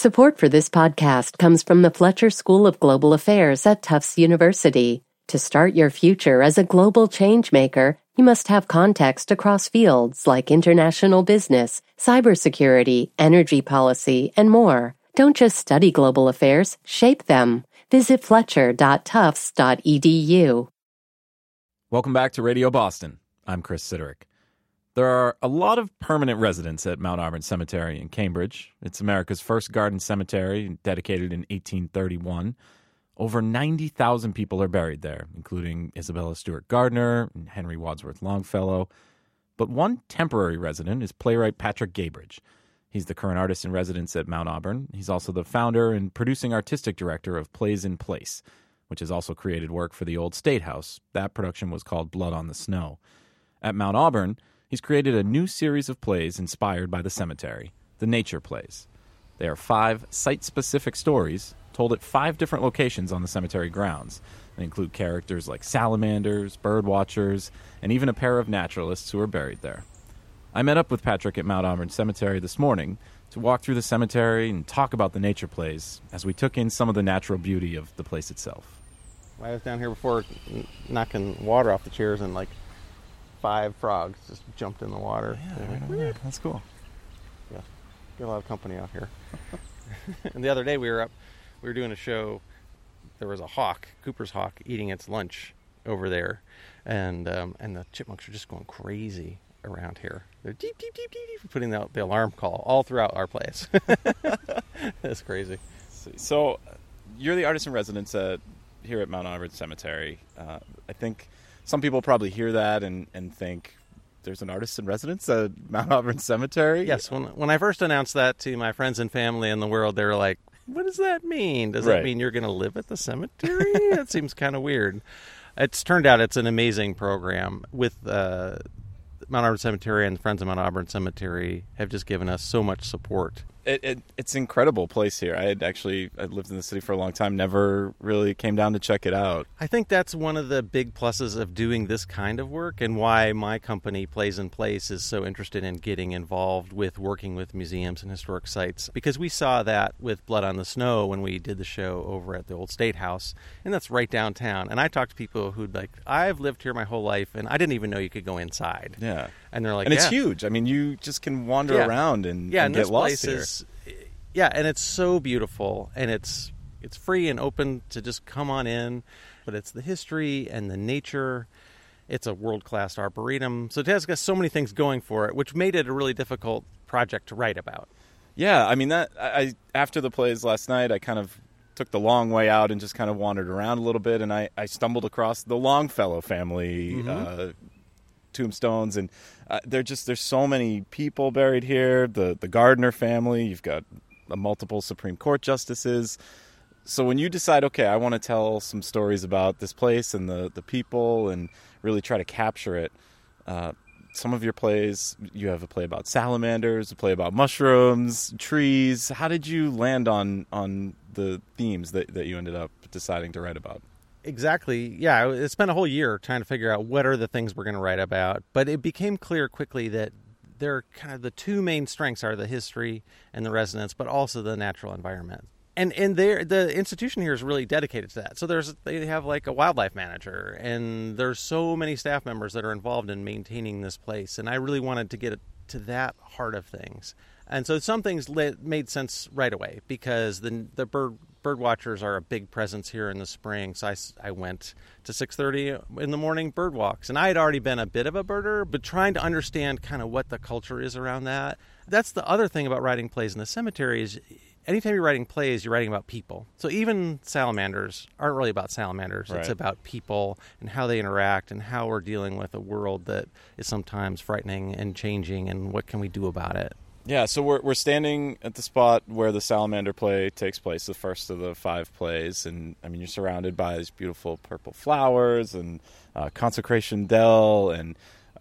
Support for this podcast comes from the Fletcher School of Global Affairs at Tufts University. To start your future as a global changemaker, you must have context across fields like international business, cybersecurity, energy policy, and more. Don't just study global affairs, shape them. Visit fletcher.tufts.edu. Welcome back to Radio Boston. I'm Chris Siderick. There are a lot of permanent residents at Mount Auburn Cemetery in Cambridge. It's America's first garden cemetery, dedicated in 1831. Over 90,000 people are buried there, including Isabella Stewart Gardner and Henry Wadsworth Longfellow. But one temporary resident is playwright Patrick Gaybridge. He's the current artist in residence at Mount Auburn. He's also the founder and producing artistic director of Plays in Place, which has also created work for the Old State House. That production was called Blood on the Snow. At Mount Auburn, he's created a new series of plays inspired by the cemetery, the Nature Plays. They are 5 site-specific stories told at 5 different locations on the cemetery grounds. They include characters like salamanders, bird watchers, and even a pair of naturalists who are buried there. I met up with Patrick at Mount Auburn Cemetery this morning to walk through the cemetery and talk about the Nature Plays as we took in some of the natural beauty of the place itself. I was down here before knocking water off the chairs and 5 frogs just jumped in the water. Yeah, that's cool. Yeah, get a lot of company out here. And the other day we were doing a show. There was a hawk, Cooper's hawk, eating its lunch over there, and the chipmunks are just going crazy around here. They're deep, deep, deep, deep, deep, putting out the alarm call all throughout our place. That's crazy. So, you're the artist in residence here at Mount Auburn Cemetery. I think some people probably hear that and think, there's an artist in residence at Mount Auburn Cemetery? Yes, when I first announced that to my friends and family in the world, they were like, what does that mean? Does that mean you're going to live at the cemetery? That seems kind of weird. It's turned out it's an amazing program with Mount Auburn Cemetery, and the Friends of Mount Auburn Cemetery have just given us so much support. It's an incredible place here. I lived in the city for a long time, never really came down to check it out. I think that's one of the big pluses of doing this kind of work, and why my company, Plays in Place, is so interested in getting involved with working with museums and historic sites. Because we saw that with Blood on the Snow when we did the show over at the Old State House, and that's right downtown. And I talked to people who'd I've lived here my whole life, and I didn't even know you could go inside. Yeah. And they're like, and it's huge. I mean, you just can wander around and get lost here. Yeah, and it's so beautiful, and it's free and open to just come on in. But it's the history and the nature. It's a world-class arboretum. So it has got so many things going for it, which made it a really difficult project to write about. Yeah, I mean, after the plays last night, I kind of took the long way out and just kind of wandered around a little bit, and I stumbled across the Longfellow family tombstones, and there's so many people buried here. The Gardner family, you've got multiple Supreme Court justices. So when you decide, okay, I want to tell some stories about this place and the people and really try to capture it, some of your plays, you have a play about salamanders, a play about mushrooms, trees. How did you land on the themes that you ended up deciding to write about? Exactly. Yeah, I spent a whole year trying to figure out what are the things we're going to write about. But it became clear quickly that they're kind of the two main strengths are the history and the residence, but also the natural environment. And the institution here is really dedicated to that. So they have a wildlife manager, and there's so many staff members that are involved in maintaining this place. And I really wanted to get to that heart of things. And so some things made sense right away because the bird watchers are a big presence here in the spring. So I went to 6:30 in the morning bird walks. And I had already been a bit of a birder, but trying to understand kind of what the culture is around that. That's the other thing about writing plays in the cemetery is anytime you're writing plays, you're writing about people. So even salamanders aren't really about salamanders. Right. It's about people and how they interact and how we're dealing with a world that is sometimes frightening and changing, and what can we do about it. Yeah, so we're standing at the spot where the salamander play takes place, the first of the 5 plays, and I mean you're surrounded by these beautiful purple flowers and Consecration Dell, and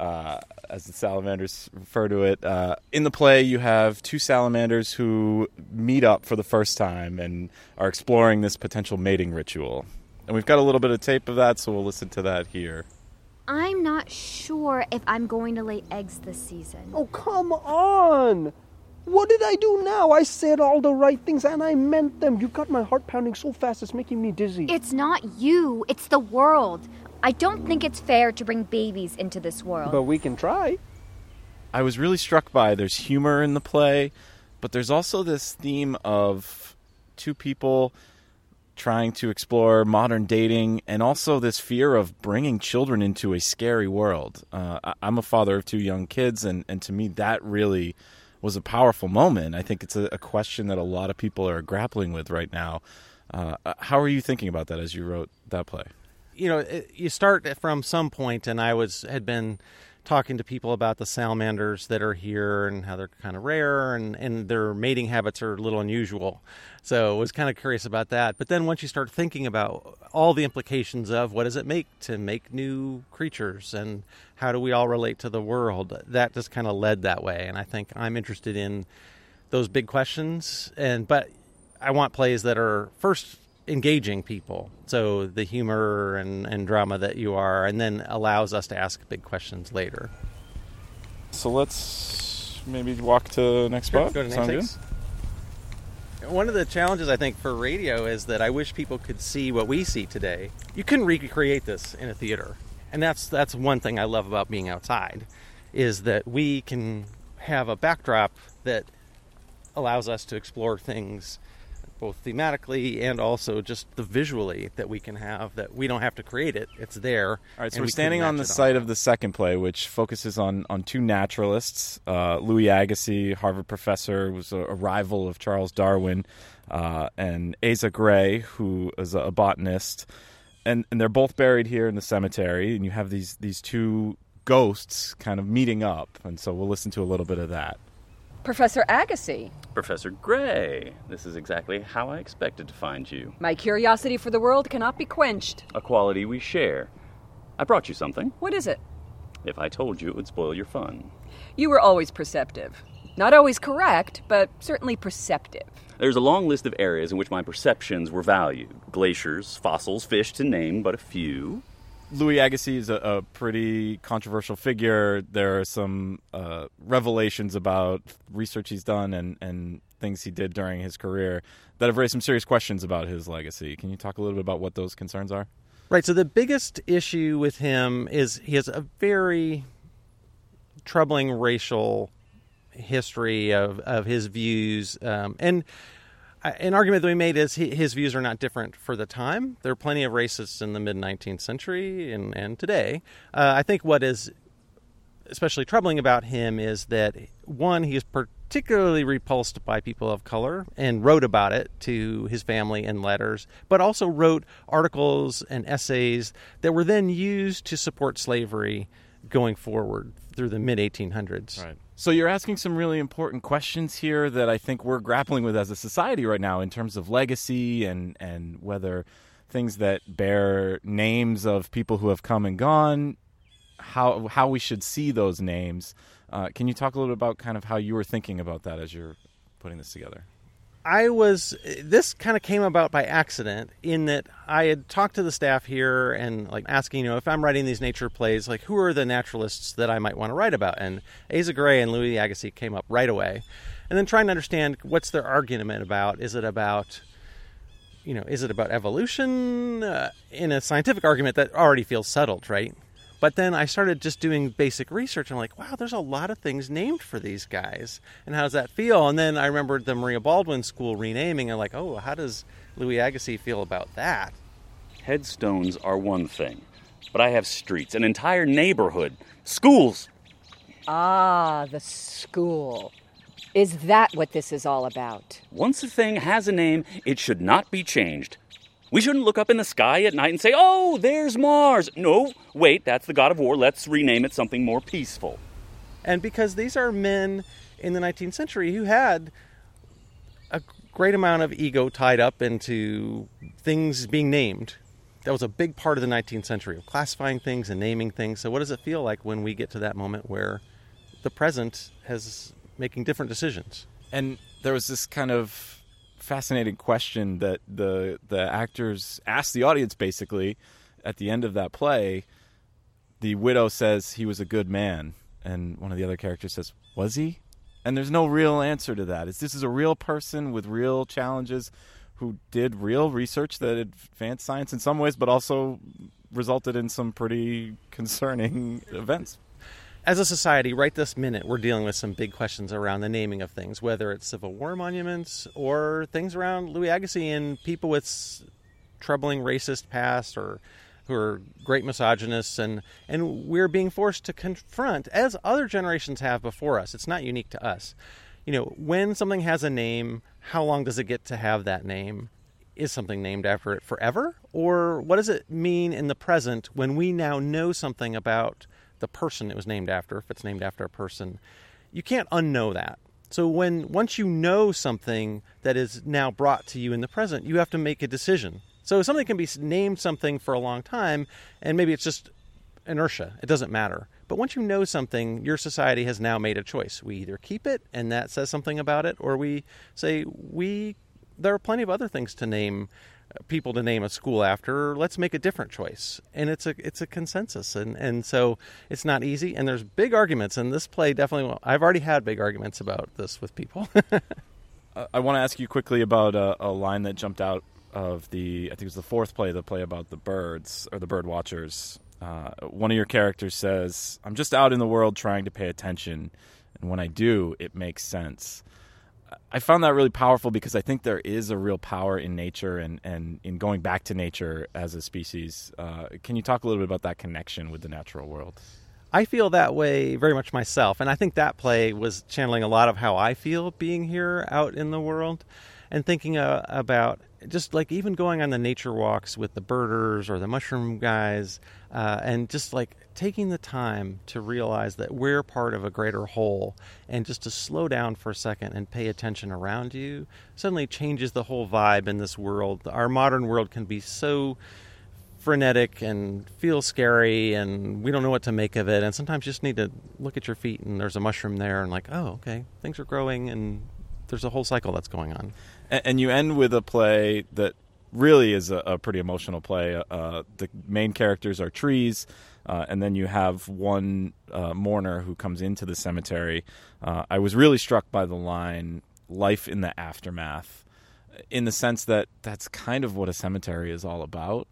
as the salamanders refer to it. In the play, you have 2 salamanders who meet up for the first time and are exploring this potential mating ritual. And we've got a little bit of tape of that, so we'll listen to that here. I'm not sure if I'm going to lay eggs this season. Oh, come on! What did I do now? I said all the right things and I meant them. You got my heart pounding so fast it's making me dizzy. It's not you, it's the world. I don't think it's fair to bring babies into this world. But we can try. I was really struck by there's humor in the play, but there's also this theme of two people trying to explore modern dating and also this fear of bringing children into a scary world. I'm a father of two young kids, and to me that really was a powerful moment. I think it's a question that a lot of people are grappling with right now. How are you thinking about that as you wrote that play? You start from some point, and I had been talking to people about the salamanders that are here and how they're kind of rare and their mating habits are a little unusual. So I was kind of curious about that. But then once you start thinking about all the implications of what does it make to make new creatures and how do we all relate to the world, that just kind of led that way. And I think I'm interested in those big questions. But I want plays that are first engaging people, so the humor and drama that you are, and then allows us to ask big questions later. So let's maybe walk to the next spot. Go to Sound next. One of the challenges I think for radio is that I wish people could see what we see today. You couldn't recreate this in a theater, and that's one thing I love about being outside, is that we can have a backdrop that allows us to explore things both thematically and also just the visually that we can have, that we don't have to create it. It's there. All right, so we're standing on the site of the second play, which focuses on two naturalists. Louis Agassiz, Harvard professor, was a rival of Charles Darwin, and Asa Gray, who is a botanist. And they're both buried here in the cemetery, and you have these two ghosts kind of meeting up. And so we'll listen to a little bit of that. Professor Agassiz. Professor Gray. This is exactly how I expected to find you. My curiosity for the world cannot be quenched. A quality we share. I brought you something. What is it? If I told you, it would spoil your fun. You were always perceptive. Not always correct, but certainly perceptive. There's a long list of areas in which my perceptions were valued. Glaciers, fossils, fish, to name but a few. Louis Agassiz is a pretty controversial figure. There are some revelations about research he's done and things he did during his career that have raised some serious questions about his legacy. Can you talk a little bit about what those concerns are? Right, so the biggest issue with him is he has a very troubling racial history of his views, and an argument that we made is his views are not different for the time. There are plenty of racists in the mid-19th century and today. I think what is especially troubling about him is that, one, he is particularly repulsed by people of color and wrote about it to his family in letters, but also wrote articles and essays that were then used to support slavery going forward through the mid-1800s. Right. So you're asking some really important questions here that I think we're grappling with as a society right now in terms of legacy and whether things that bear names of people who have come and gone, how we should see those names. Can you talk a little bit about kind of how you were thinking about that as you're putting this together? This kind of came about by accident in that I had talked to the staff here and asking, if I'm writing these nature plays, who are the naturalists that I might want to write about? And Asa Gray and Louis Agassiz came up right away. And then trying to understand what's their argument about. Is it about evolution in a scientific argument that already feels settled, right? But then I started just doing basic research. I'm like, wow, there's a lot of things named for these guys. And how does that feel? And then I remembered the Maria Baldwin School renaming. I'm like, oh, how does Louis Agassiz feel about that? Headstones are one thing, but I have streets, an entire neighborhood, schools. Ah, the school. Is that what this is all about? Once a thing has a name, it should not be changed. We shouldn't look up in the sky at night and say, oh, there's Mars. No, wait, that's the god of war. Let's rename it something more peaceful. And because these are men in the 19th century who had a great amount of ego tied up into things being named. That was a big part of the 19th century, of classifying things and naming things. So what does it feel like when we get to that moment where the present has making different decisions? And there was this kind of fascinating question that the actors asked the audience, basically, at the end of that play. The widow says he was a good man, and one of the other characters says, was he? And there's no real answer to that. This is a real person with real challenges who did real research that advanced science in some ways, but also resulted in some pretty concerning events. As a society, right this minute, we're dealing with some big questions around the naming of things, whether it's Civil War monuments or things around Louis Agassiz and people with troubling racist past or who are great misogynists, and we're being forced to confront, as other generations have before us. It's not unique to us. When something has a name, how long does it get to have that name? Is something named after it forever? Or what does it mean in the present when we now know something about the person it was named after, if it's named after a person? You can't unknow that. So once you know something that is now brought to you in the present, you have to make a decision. So something can be named something for a long time, and maybe it's just inertia. It doesn't matter. But once you know something, your society has now made a choice. We either keep it, and that says something about it, or we say, there are plenty of other things to name, people to name a school after. Let's make a different choice. And it's a consensus. And so it's not easy, and there's big arguments. And this play definitely, I've already had big arguments about this with people. I want to ask you quickly about a line that jumped out of I think it was the fourth play, the play about the birds, or the bird watchers. One of your characters says, "I'm just out in the world trying to pay attention, and when I do, it makes sense." I found that really powerful because I think there is a real power in nature and in going back to nature as a species. Can you talk a little bit about that connection with the natural world? I feel that way very much myself, and I think that play was channeling a lot of how I feel being here out in the world and thinking about just like even going on the nature walks with the birders or the mushroom guys, and just like taking the time to realize that we're part of a greater whole, and just to slow down for a second and pay attention around you suddenly changes the whole vibe in this world. Our modern world can be so frenetic and feel scary, and we don't know what to make of it, and sometimes you just need to look at your feet and there's a mushroom there and like, oh, okay, things are growing and there's a whole cycle that's going on. And you end with a play that really is a pretty emotional play. The main characters are trees, and then you have one mourner who comes into the cemetery. I was really struck by the line, "life in the aftermath," in the sense that that's kind of what a cemetery is all about.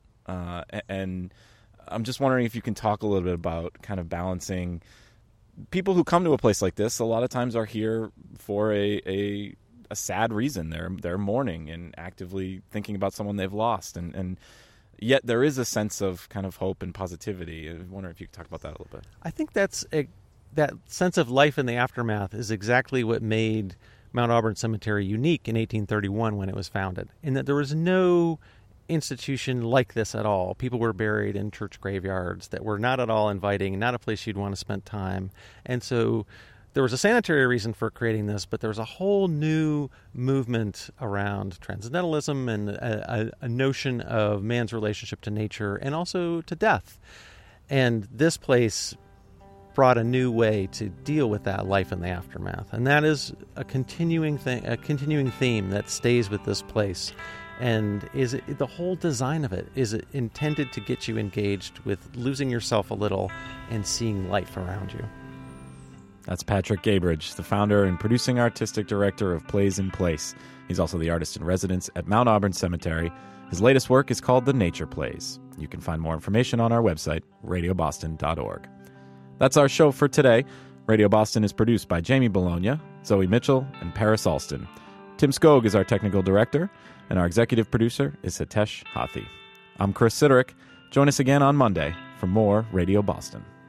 And I'm just wondering if you can talk a little bit about kind of balancing people who come to a place like this. A lot of times are here for a sad reason. They're mourning and actively thinking about someone they've lost, and yet there is a sense of kind of hope and positivity. I wonder if you could talk about that a little bit. I think that sense of life in the aftermath is exactly what made Mount Auburn Cemetery unique in 1831 when it was founded, in that there was no institution like this at all. People were buried in church graveyards that were not at all inviting, not a place you'd want to spend time. And so there was a sanitary reason for creating this, but there was a whole new movement around transcendentalism and a notion of man's relationship to nature and also to death. And this place brought a new way to deal with that life in the aftermath. And that is a continuing theme that stays with this place. And the whole design of it is intended to get you engaged with losing yourself a little and seeing life around you. That's Patrick Gaybridge, the founder and producing artistic director of Plays in Place. He's also the artist in residence at Mount Auburn Cemetery. His latest work is called The Nature Plays. You can find more information on our website, radioboston.org. That's our show for today. Radio Boston is produced by Jamie Bologna, Zoe Mitchell, and Paris Alston. Tim Skog is our technical director, and our executive producer is Hitesh Hathi. I'm Chris Siderick. Join us again on Monday for more Radio Boston.